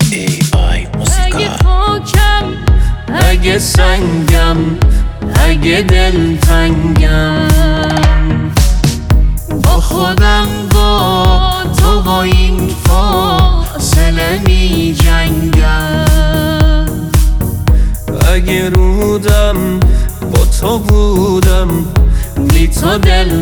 AI موسیقا. اگه خاکم، اگه سنگم، اگه دلتنگم، با خودم با تو با این فاصله می جنگم. اگه رودم با تو بودم، بی تو دل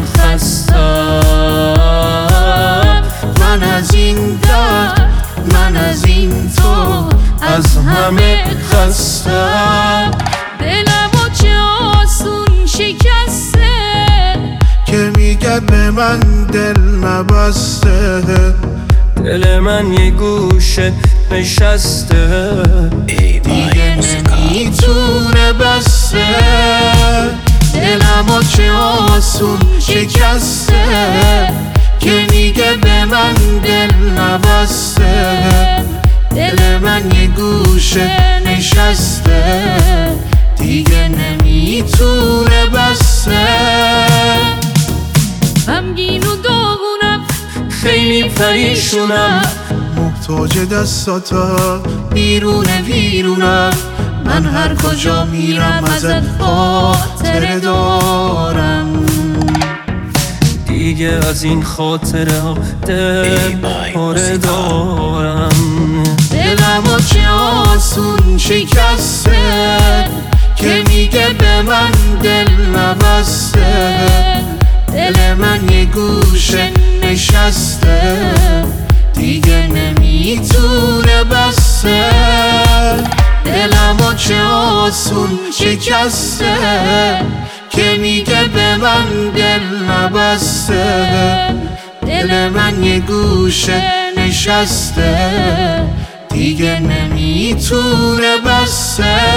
خستم. من از این درد، من از این تو، از همه خستم. دلمو چه آسون شکسته که میگه به من دل نبسته. دل من یه گوشه نشسته، AI موسیقا. میتونه بسته. دلمو چه آسون شکسته که میگه به من دل نبسته. دل من یه گوشه نشسته، دیگه نمیتونه بسته. غمگین و داغونم، خیلی پریشونم، محتاج دستاتا بیرونه ویرونم. من هر کجا میرم ازت خاطره دارم. دیگه از این خاطره ها دل پاره دارم. دلمو چه آسون شکسته که میگه به من دل نبسته. دل من یه گوشه نشسته، دیگه نمیتونه بسته. دلمو چه آسون شکسته که میگه به من دل نبسته. دل من یه گوشه نشسته، دیگه نمیتونه بسته.